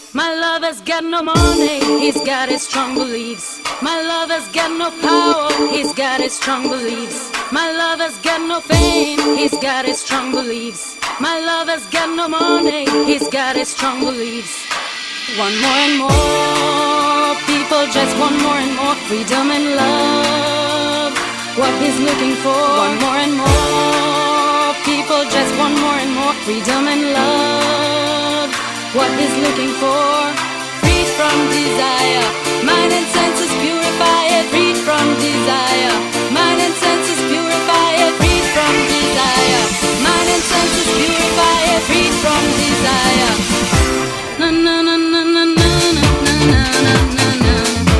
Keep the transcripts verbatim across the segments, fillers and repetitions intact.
My lover's got no money, he's got his strong beliefs. My lover's got no power, he's got his strong beliefs. My lover's got no fame, he's got his strong beliefs. My lover's got no money, he's got his strong beliefs. One more and more people just want more and more freedom and love. What he's looking for. One more and more people just want more and more freedom and love. What he's looking for. Freed from desire, mind and senses purify it. Freed from desire, mind and senses purify it. Freed from desire, mind and senses purify it. Freed from desire. Na na na na na na na na na na.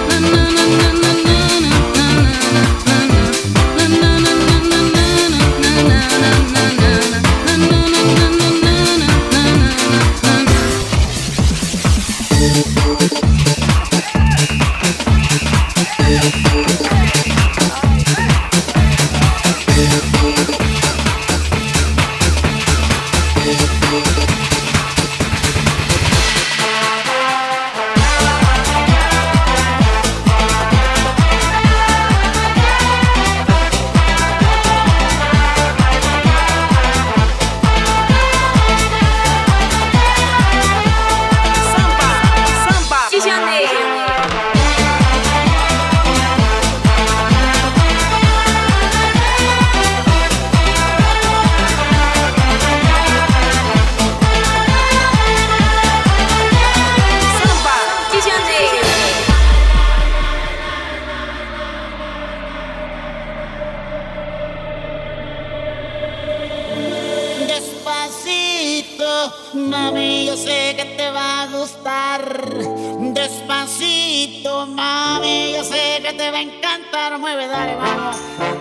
Mami, yo sé que te va a gustar. Despacito, mami, yo sé que te va a encantar. Mueve, dale, vamos.